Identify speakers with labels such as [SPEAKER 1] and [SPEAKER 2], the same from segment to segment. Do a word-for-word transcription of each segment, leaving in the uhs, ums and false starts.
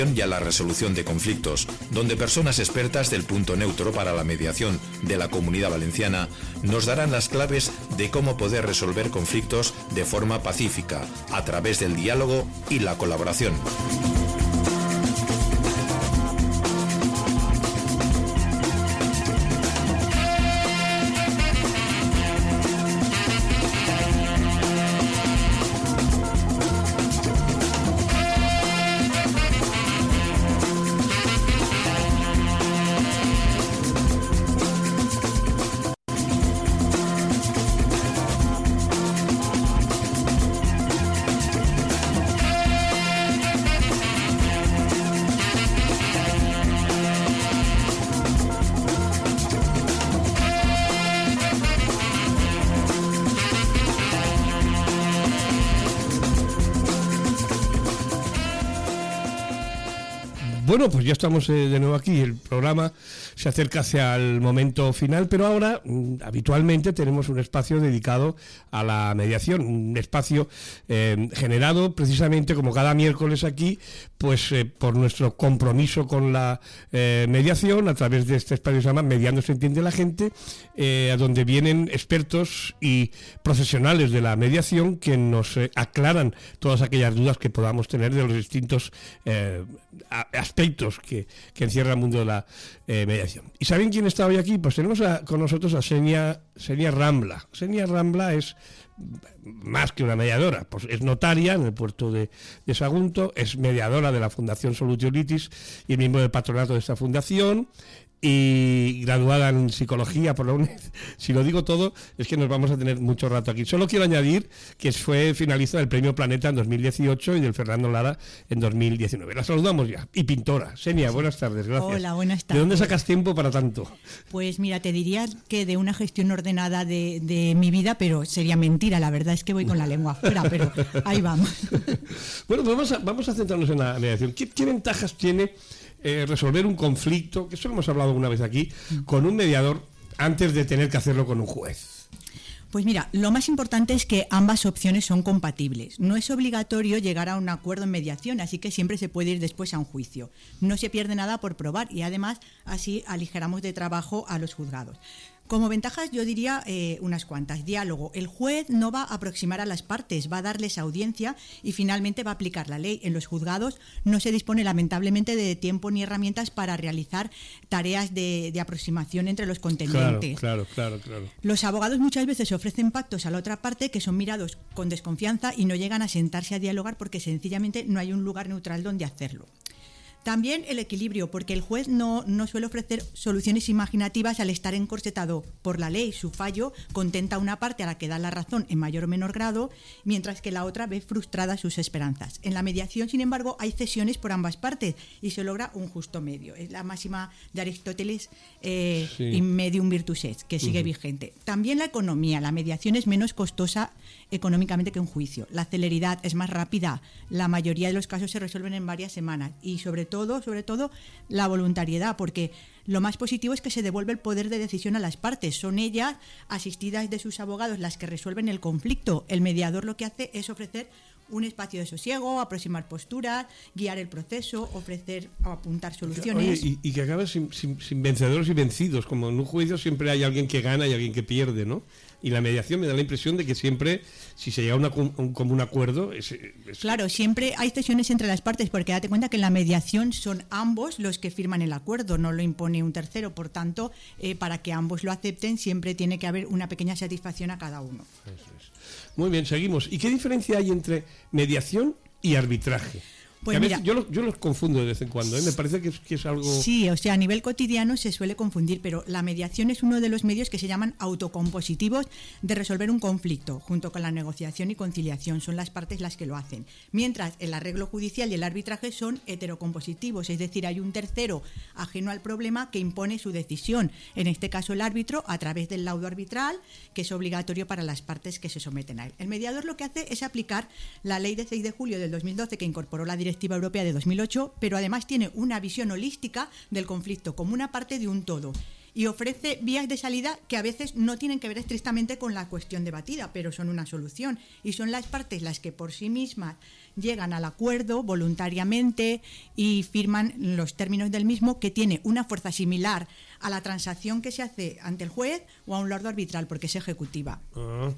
[SPEAKER 1] y a la resolución de conflictos, donde personas expertas del punto neutro para la mediación de la Comunidad Valenciana nos darán las claves de cómo poder resolver conflictos de forma pacífica, a través del diálogo y la colaboración.
[SPEAKER 2] Bueno, pues ya estamos eh, de nuevo aquí. El programa se acerca hacia el momento final, pero ahora mm, habitualmente tenemos un espacio dedicado a la mediación, un espacio eh, generado precisamente como cada miércoles aquí, pues eh, por nuestro compromiso con la eh, mediación a través de este espacio que se llama Mediando se entiende la gente, eh, a donde vienen expertos y profesionales de la mediación que nos eh, aclaran todas aquellas dudas que podamos tener de los distintos eh, aspectos que, que encierra el mundo de la eh, mediación. ¿Y saben quién está hoy aquí? Pues tenemos a, con nosotros a Xenia, Xenia Rambla. Xenia Rambla es más que una mediadora, pues es notaria en el puerto de, de Sagunto, es mediadora de la Fundación Solutionalitis y miembro del patronato de esta fundación, y graduada en psicología por la UNED. Si lo digo todo, es que nos vamos a tener mucho rato aquí. Solo quiero añadir que fue finalista del Premio Planeta en dos mil dieciocho y del Fernando Lara en dos mil diecinueve. La saludamos ya. Y pintora. Xenia, buenas tardes, gracias.
[SPEAKER 3] Hola, buenas tardes.
[SPEAKER 2] ¿De dónde sacas tiempo para tanto?
[SPEAKER 3] Pues mira, te diría que de una gestión ordenada de, de mi vida, pero sería mentira. La verdad es que voy con la lengua afuera, pero ahí vamos.
[SPEAKER 2] Bueno, pues vamos a, vamos a centrarnos en la mediación. ¿Qué, qué ventajas tiene Eh, resolver un conflicto, que eso lo hemos hablado alguna vez aquí, con un mediador antes de tener que hacerlo con un juez?
[SPEAKER 3] Pues mira, lo más importante es que ambas opciones son compatibles. No es obligatorio llegar a un acuerdo en mediación, así que siempre se puede ir después a un juicio. No se pierde nada por probar y además así aligeramos de trabajo a los juzgados. Como ventajas yo diría eh, unas cuantas. Diálogo. El juez no va a aproximar a las partes, va a darles audiencia y finalmente va a aplicar la ley. En los juzgados no se dispone lamentablemente de tiempo ni herramientas para realizar tareas de, de aproximación entre los contendientes.
[SPEAKER 2] Claro, claro, claro, claro.
[SPEAKER 3] Los abogados muchas veces ofrecen pactos a la otra parte que son mirados con desconfianza y no llegan a sentarse a dialogar porque sencillamente no hay un lugar neutral donde hacerlo. También el equilibrio, porque el juez no, no suele ofrecer soluciones imaginativas al estar encorsetado por la ley. Su fallo contenta a una parte a la que da la razón en mayor o menor grado, mientras que la otra ve frustradas sus esperanzas. En la mediación, sin embargo, hay cesiones por ambas partes y se logra un justo medio. Es la máxima de Aristóteles, eh, sí. In medium virtus est, que sigue uh-huh. vigente. También la economía. La mediación es menos costosa económicamente que un juicio. La celeridad es más rápida. La mayoría de los casos se resuelven en varias semanas y sobre todo, sobre todo la voluntariedad, porque lo más positivo es que se devuelve el poder de decisión a las partes. Son ellas, asistidas de sus abogados, las que resuelven el conflicto. El mediador lo que hace es ofrecer un espacio de sosiego, aproximar posturas, guiar el proceso, ofrecer o apuntar soluciones.
[SPEAKER 2] Oye, y, y que acabe sin, sin, sin vencedores y vencidos, como en un juicio siempre hay alguien que gana y alguien que pierde, ¿no? Y la mediación me da la impresión de que siempre, si se llega a una, un común acuerdo... Es, es...
[SPEAKER 3] Claro, siempre hay cesiones entre las partes, porque date cuenta que en la mediación son ambos los que firman el acuerdo, no lo impone un tercero. Por tanto, eh, para que ambos lo acepten, siempre tiene que haber una pequeña satisfacción a cada uno.
[SPEAKER 2] Eso es. Muy bien, seguimos. ¿Y qué diferencia hay entre mediación y arbitraje?
[SPEAKER 3] Pues
[SPEAKER 2] a
[SPEAKER 3] mira,
[SPEAKER 2] veces yo, lo, yo los confundo de vez en cuando, ¿eh? Me parece que es, que es algo...
[SPEAKER 3] Sí, o sea, a nivel cotidiano se suele confundir, pero la mediación es uno de los medios que se llaman autocompositivos de resolver un conflicto, junto con la negociación y conciliación, son las partes las que lo hacen. Mientras el arreglo judicial y el arbitraje son heterocompositivos, es decir, hay un tercero ajeno al problema que impone su decisión, en este caso el árbitro, a través del laudo arbitral, que es obligatorio para las partes que se someten a él. El mediador lo que hace es aplicar la ley de seis de julio del dos mil doce, que incorporó la directiva Directiva Europea de dos mil ocho, pero además tiene una visión holística del conflicto como una parte de un todo. y ofrece vías de salida que a veces no tienen que ver estrictamente con la cuestión debatida, pero son una solución. Y son las partes las que por sí mismas llegan al acuerdo voluntariamente y firman los términos del mismo, que tiene una fuerza similar a la transacción que se hace ante el juez o a un laudo arbitral, porque es ejecutiva.
[SPEAKER 2] Ah,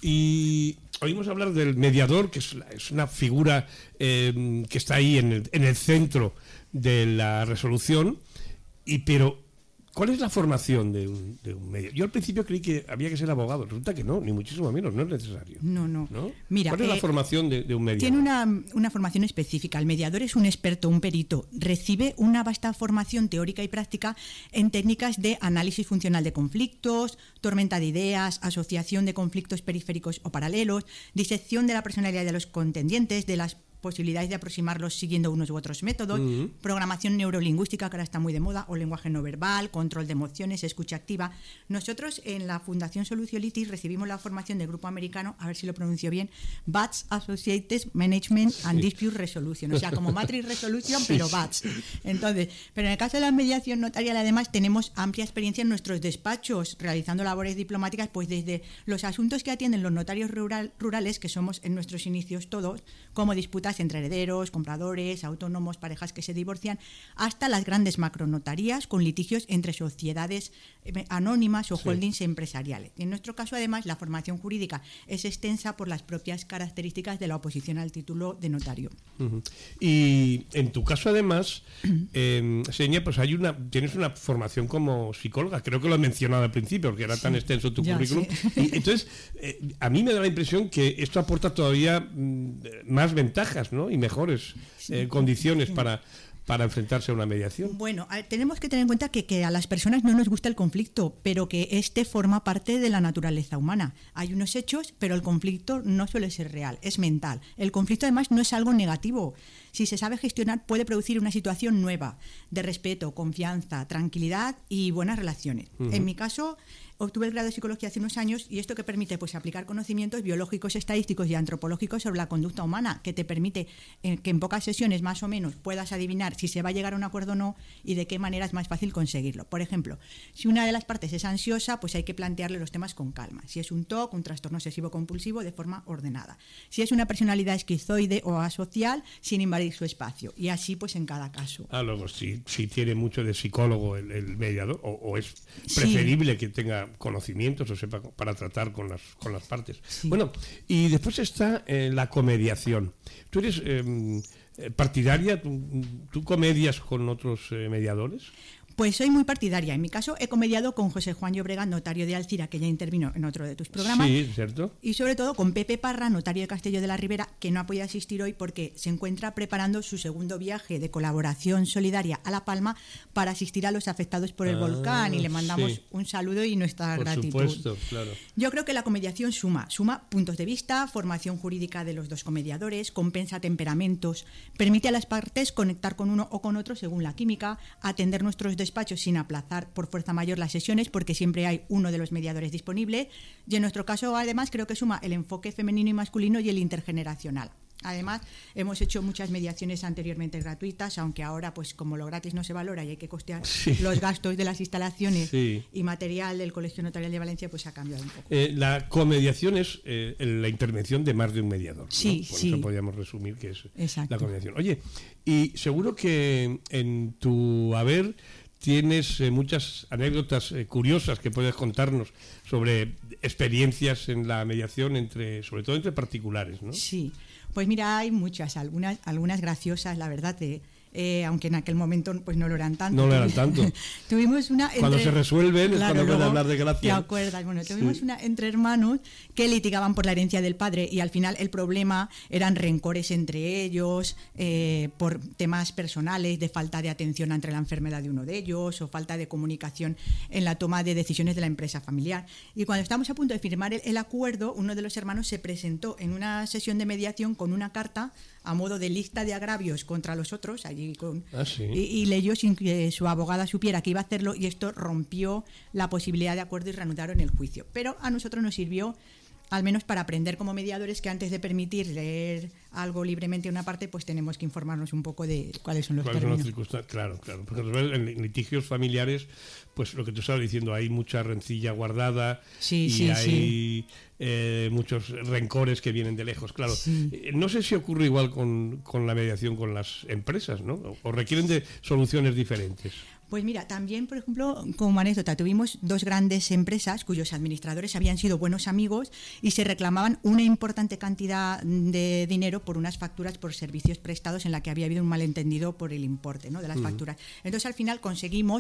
[SPEAKER 2] y oímos hablar del mediador, que es, la, es una figura eh, que está ahí en el, en el centro de la resolución, y pero ¿cuál es la formación de un, de un mediador? Yo al principio creí que había que ser abogado, resulta que no, ni muchísimo menos, no es necesario.
[SPEAKER 3] No, no.
[SPEAKER 2] ¿No?
[SPEAKER 3] Mira,
[SPEAKER 2] ¿cuál es
[SPEAKER 3] eh,
[SPEAKER 2] la formación de, de un mediador?
[SPEAKER 3] Tiene una, una formación específica. El mediador es un experto, un perito. Recibe una vasta formación teórica y práctica en técnicas de análisis funcional de conflictos, tormenta de ideas, asociación de conflictos periféricos o paralelos, disección de la personalidad de los contendientes, de las posibilidades de aproximarlos siguiendo unos u otros métodos, uh-huh. programación neurolingüística, que ahora está muy de moda, o lenguaje no verbal, control de emociones, escucha activa. Nosotros en la Fundación Soluciolitis recibimos la formación del grupo americano, a ver si lo pronuncio bien, B A T S Associated Management and sí. Dispute Resolution, o sea, como Matrix Resolution, sí. pero B A T S. Entonces, pero en el caso de la mediación notarial, además, tenemos amplia experiencia en nuestros despachos, realizando labores diplomáticas, pues desde los asuntos que atienden los notarios rural, rurales, que somos en nuestros inicios todos, como disputas entre herederos, compradores, autónomos, parejas que se divorcian, hasta las grandes macronotarías con litigios entre sociedades anónimas o sí. holdings empresariales. Y en nuestro caso, además, la formación jurídica es extensa por las propias características de la oposición al título de notario.
[SPEAKER 2] Uh-huh. Y en tu caso, además, eh, Xenia, pues hay una, tienes una formación como psicóloga, creo que lo he mencionado al principio, porque era sí. tan extenso tu ya, currículum. Sí. Y entonces, eh, a mí me da la impresión que esto aporta todavía mm, más ventajas, ¿no? Y mejores eh, condiciones para, para enfrentarse a una mediación.
[SPEAKER 3] Bueno, a, tenemos que tener en cuenta que, que a las personas no nos gusta el conflicto, pero que este forma parte de la naturaleza humana. Hay unos hechos, pero el conflicto no suele ser real, es mental. El conflicto, además, no es algo negativo. Si se sabe gestionar, puede producir una situación nueva de respeto, confianza, tranquilidad y buenas relaciones. Uh-huh. En mi caso, obtuve el grado de psicología hace unos años, y esto que permite, pues, aplicar conocimientos biológicos, estadísticos y antropológicos sobre la conducta humana, que te permite eh, que en pocas sesiones más o menos puedas adivinar si se va a llegar a un acuerdo o no y de qué manera es más fácil conseguirlo. Por ejemplo, si una de las partes es ansiosa, pues hay que plantearle los temas con calma. Si es un T O C, un trastorno obsesivo compulsivo, de forma ordenada. Si es una personalidad esquizoide o asocial, sin invadir su espacio. Y así, pues, en cada caso.
[SPEAKER 2] Ah, luego, si, si tiene mucho de psicólogo el, el mediador, o, o es preferible sí. que tenga conocimientos o sepa para tratar con las con las partes. Sí. Bueno, y después está eh, la comediación. Tú eres eh, partidaria, ¿Tú, tú comedias con otros eh, mediadores?
[SPEAKER 3] Pues soy muy partidaria. En mi caso, he comediado con José Juan Llobregat, notario de Alcira, que ya intervino en otro de tus programas.
[SPEAKER 2] Sí, cierto.
[SPEAKER 3] Y sobre todo con Pepe Parra, notario de Castelló de la Ribera, que no ha podido asistir hoy porque se encuentra preparando su segundo viaje de colaboración solidaria a La Palma para asistir a los afectados por el ah, volcán, y le mandamos sí. un saludo y nuestra
[SPEAKER 2] por
[SPEAKER 3] gratitud.
[SPEAKER 2] Por supuesto, claro.
[SPEAKER 3] Yo creo que la comediación suma, suma puntos de vista, formación jurídica de los dos comediadores, compensa temperamentos, permite a las partes conectar con uno o con otro según la química, atender nuestros despachos sin aplazar por fuerza mayor las sesiones, porque siempre hay uno de los mediadores disponible, y en nuestro caso, además, creo que suma el enfoque femenino y masculino y el intergeneracional. Además, hemos hecho muchas mediaciones anteriormente gratuitas, aunque ahora, pues, como lo gratis no se valora y hay que costear sí. los gastos de las instalaciones sí. y material del Colegio Notarial de Valencia, pues ha cambiado un poco.
[SPEAKER 2] Eh, la comediación es eh, la intervención de más de un mediador,
[SPEAKER 3] sí,
[SPEAKER 2] ¿no? Por
[SPEAKER 3] sí.
[SPEAKER 2] eso podríamos resumir que es
[SPEAKER 3] Exacto.
[SPEAKER 2] la comediación. Oye, y seguro que en tu haber tienes eh, muchas anécdotas eh, curiosas que puedes contarnos sobre experiencias en la mediación, entre, sobre todo entre particulares, ¿no?
[SPEAKER 3] Sí, pues mira, hay muchas, algunas, algunas graciosas, la verdad, de... Eh, aunque en aquel momento pues no lo eran tanto.
[SPEAKER 2] No lo eran tanto.
[SPEAKER 3] Tuvimos una entre...
[SPEAKER 2] Cuando se resuelven es
[SPEAKER 3] claro,
[SPEAKER 2] cuando pueden hablar de gracia.
[SPEAKER 3] ¿Te acuerdas? Bueno, tuvimos sí. una entre hermanos que litigaban por la herencia del padre, y al final el problema eran rencores entre ellos, eh, por temas personales, de falta de atención ante la enfermedad de uno de ellos, o falta de comunicación en la toma de decisiones de la empresa familiar. Y cuando estábamos a punto de firmar el, el acuerdo, uno de los hermanos se presentó en una sesión de mediación con una carta a modo de lista de agravios contra los otros, allí con,
[SPEAKER 2] ah, ¿sí?
[SPEAKER 3] y, y leyó sin que su abogada supiera que iba a hacerlo, y esto rompió la posibilidad de acuerdo y reanudaron el juicio. Pero a nosotros nos sirvió al menos para aprender como mediadores, que antes de permitir leer algo libremente una parte, pues tenemos que informarnos un poco de cuáles son los
[SPEAKER 2] ¿Cuáles
[SPEAKER 3] términos.
[SPEAKER 2] Son las circunstancias? Claro, claro. Porque en litigios familiares, pues lo que tú estabas diciendo, hay mucha rencilla guardada
[SPEAKER 3] sí,
[SPEAKER 2] y
[SPEAKER 3] sí,
[SPEAKER 2] hay
[SPEAKER 3] sí.
[SPEAKER 2] Eh, muchos rencores que vienen de lejos, claro.
[SPEAKER 3] Sí.
[SPEAKER 2] Eh, no sé si ocurre igual con, con la mediación con las empresas, ¿no? O, o requieren de soluciones diferentes.
[SPEAKER 3] Pues mira, también, por ejemplo, como anécdota, tuvimos dos grandes empresas cuyos administradores habían sido buenos amigos y se reclamaban una importante cantidad de dinero por unas facturas por servicios prestados en la que había habido un malentendido por el importe, ¿no?, de las uh-huh. facturas. Entonces, al final conseguimos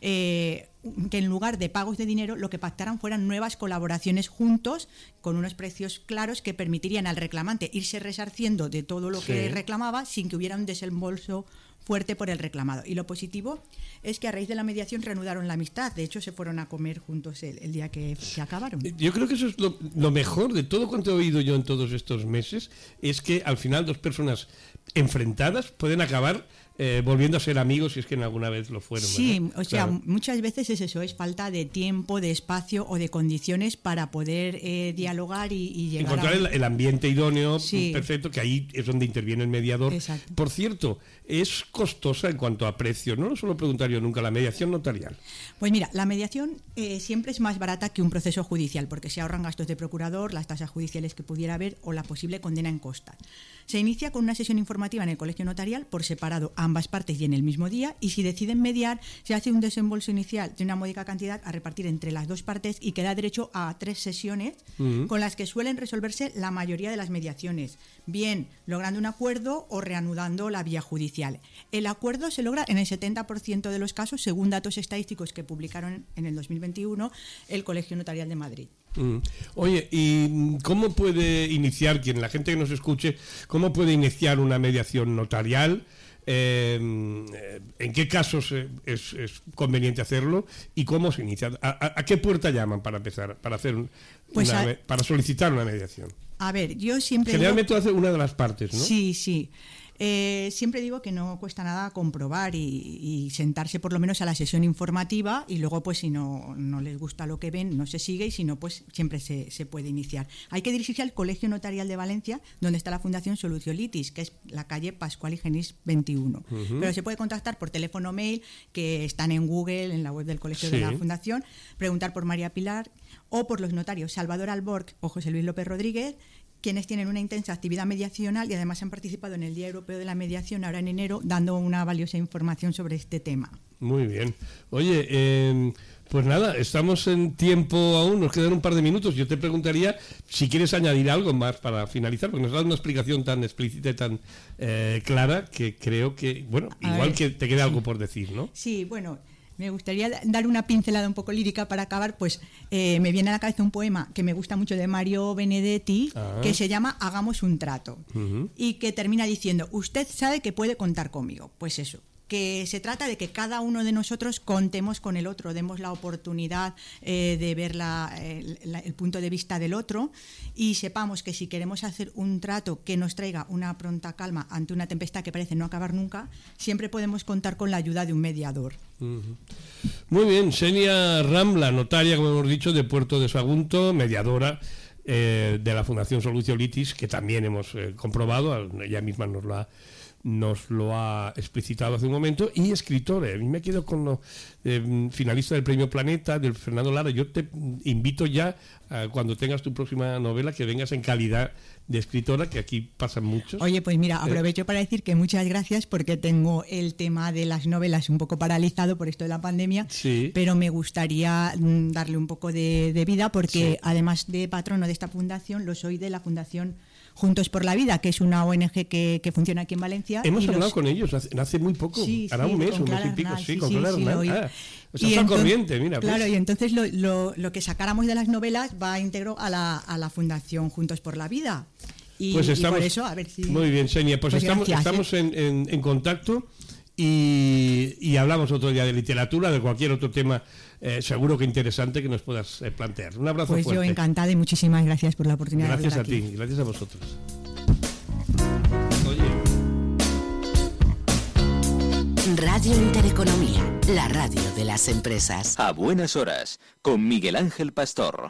[SPEAKER 3] eh, que en lugar de pagos de dinero, lo que pactaran fueran nuevas colaboraciones juntos con unos precios claros que permitirían al reclamante irse resarciendo de todo lo sí. que reclamaba sin que hubiera un desembolso fuerte por el reclamado. Y lo positivo es que a raíz de la mediación reanudaron la amistad. De hecho, se fueron a comer juntos el, el día que se acabaron.
[SPEAKER 2] Yo creo que eso es lo, lo mejor de todo cuanto he oído yo en todos estos meses, es que al final dos personas enfrentadas pueden acabar eh, volviendo a ser amigos si es que en alguna vez lo fueron.
[SPEAKER 3] Sí,
[SPEAKER 2] ¿verdad?
[SPEAKER 3] o sea,
[SPEAKER 2] claro.
[SPEAKER 3] muchas veces es eso, es falta de tiempo, de espacio o de condiciones para poder eh, dialogar y, y llegar
[SPEAKER 2] Encontrar
[SPEAKER 3] a...
[SPEAKER 2] el, el ambiente idóneo,
[SPEAKER 3] sí.
[SPEAKER 2] perfecto, que ahí es donde interviene el mediador.
[SPEAKER 3] Exacto.
[SPEAKER 2] Por cierto, es costosa en cuanto a precio, no lo suelo preguntar yo nunca, la mediación notarial.
[SPEAKER 3] Pues mira, la mediación eh, siempre es más barata que un proceso judicial, porque se ahorran gastos de procurador, las tasas judiciales que pudiera haber o la posible condena en costas. Se inicia con una sesión informativa en el colegio notarial por separado a ambas partes y en el mismo día, y si deciden mediar, se hace un desembolso inicial de una módica cantidad a repartir entre las dos partes y que da derecho a tres sesiones uh-huh. con las que suelen resolverse la mayoría de las mediaciones, bien logrando un acuerdo o reanudando la vía judicial. El acuerdo se logra en el setenta por ciento de los casos, según datos estadísticos que publicaron en el dos mil veintiuno el Colegio Notarial de Madrid.
[SPEAKER 2] Mm. Oye, ¿y cómo puede iniciar, quien la gente que nos escuche, cómo puede iniciar una mediación notarial? Eh, ¿En qué casos es, es conveniente hacerlo? ¿Y cómo se inicia? ¿A, a, a qué puerta llaman para empezar, para hacer un,
[SPEAKER 3] pues
[SPEAKER 2] una,
[SPEAKER 3] a,
[SPEAKER 2] para solicitar una mediación?
[SPEAKER 3] A ver, yo siempre
[SPEAKER 2] Generalmente
[SPEAKER 3] digo,
[SPEAKER 2] lo hace una de las partes, ¿no?
[SPEAKER 3] Sí, sí. Eh, siempre digo que no cuesta nada comprobar y, y sentarse por lo menos a la sesión informativa, y luego pues si no, no les gusta lo que ven no se sigue, y si no pues siempre se, se puede iniciar. Hay que dirigirse al Colegio Notarial de Valencia, donde está la Fundación Soluciolitis, que es la calle Pascual y Genís veintiuno. Uh-huh. Pero se puede contactar por teléfono o mail, que están en Google, en la web del Colegio sí. de la Fundación, preguntar por María Pilar o por los notarios Salvador Alborg o José Luis López Rodríguez, quienes tienen una intensa actividad mediacional y además han participado en el Día Europeo de la Mediación ahora en enero, dando una valiosa información sobre este tema.
[SPEAKER 2] Muy bien. Oye, eh, pues nada, estamos en tiempo aún, nos quedan un par de minutos. Yo te preguntaría si quieres añadir algo más para finalizar, porque nos has dado una explicación tan explícita y tan eh, clara que creo que, bueno, A igual ver, que te queda sí. algo por decir, ¿no?
[SPEAKER 3] Sí, bueno... Me gustaría dar una pincelada un poco lírica para acabar, pues eh, me viene a la cabeza un poema que me gusta mucho de Mario Benedetti, ah. que se llama Hagamos un trato, uh-huh. y que termina diciendo, usted sabe que puede contar conmigo. Pues eso, que se trata de que cada uno de nosotros contemos con el otro, demos la oportunidad eh, de ver la, el, la, el punto de vista del otro, y sepamos que si queremos hacer un trato que nos traiga una pronta calma ante una tempestad que parece no acabar nunca, siempre podemos contar con la ayuda de un mediador.
[SPEAKER 2] Uh-huh. Muy bien, Xenia Rambla, notaria, como hemos dicho, de Puerto de Sagunto, mediadora eh, de la Fundación Soluciolitis, que también hemos eh, comprobado, ella misma nos lo ha nos lo ha explicitado hace un momento, y escritora. A mí me quedo con lo eh, finalista del Premio Planeta, del Fernando Lara. Yo te invito ya, eh, cuando tengas tu próxima novela, que vengas en calidad de escritora, que aquí pasan muchos.
[SPEAKER 3] Oye, pues mira, aprovecho eh. para decir que muchas gracias, porque tengo el tema de las novelas un poco paralizado por esto de la pandemia,
[SPEAKER 2] sí.
[SPEAKER 3] pero me gustaría mm, darle un poco de, de vida, porque sí. además de patrono de esta fundación, lo soy de la Fundación Juntos por la Vida, que es una O N G que, que funciona aquí en Valencia.
[SPEAKER 2] Hemos hablado
[SPEAKER 3] los...
[SPEAKER 2] con ellos hace, hace muy poco,
[SPEAKER 3] sí,
[SPEAKER 2] hará
[SPEAKER 3] sí,
[SPEAKER 2] un mes, un mes y pico,
[SPEAKER 3] Hernán,
[SPEAKER 2] sí,
[SPEAKER 3] sí,
[SPEAKER 2] con
[SPEAKER 3] sí,
[SPEAKER 2] Clara
[SPEAKER 3] sí,
[SPEAKER 2] Hernán.
[SPEAKER 3] Hoy...
[SPEAKER 2] Ah, o
[SPEAKER 3] sea,
[SPEAKER 2] está corriente, mira.
[SPEAKER 3] Claro,
[SPEAKER 2] pues.
[SPEAKER 3] y entonces lo, lo, lo que sacáramos de las novelas va íntegro a la, a la Fundación Juntos por la Vida. Y,
[SPEAKER 2] pues estamos,
[SPEAKER 3] y por eso, a ver si...
[SPEAKER 2] Muy bien, Xenia, pues, pues estamos, gracias, estamos ¿eh? en, en, en contacto. Y, y hablamos otro día de literatura, de cualquier otro tema eh, seguro que interesante que nos puedas eh, plantear. Un abrazo
[SPEAKER 3] pues
[SPEAKER 2] fuerte.
[SPEAKER 3] Pues yo encantada y muchísimas gracias por la oportunidad.
[SPEAKER 2] Gracias
[SPEAKER 3] de
[SPEAKER 2] a
[SPEAKER 3] aquí.
[SPEAKER 2] ti, gracias a vosotros.
[SPEAKER 4] Radio Intereconomía, la radio de las empresas.
[SPEAKER 5] A buenas horas, con Miguel Ángel Pastor.